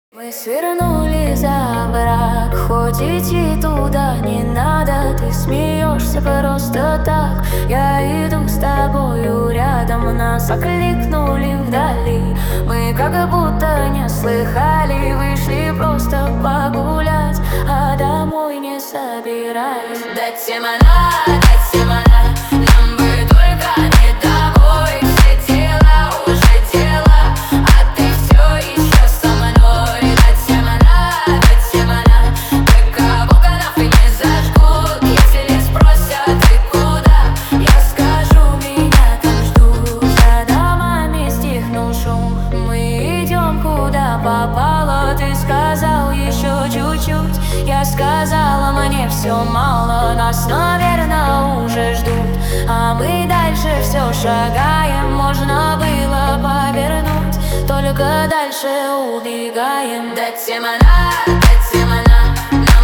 Мы свернули за барак, хоть идти туда не надо. Ты смеешься просто так, я иду с тобою рядом. Нас окликнули вдали, мы как будто не слыхали. Вышли просто погулять, а домой не собирались. Дайте мана, дайте мана, нам бы только не тобой. Все дела уже дела, а ты все еще со мной. Дайте мана, только вулканов и не зажгут. Если спросят, ты куда, я скажу, меня там ждут. За домами стихнул шум, мы идем куда попало. Ты сказал еще чуть-чуть, я сказала, мне все мало. Нас, наверное, уже ждут, а мы дальше все шагаем. Можно было повернуть, только дальше убегаем. Дайте мана, нам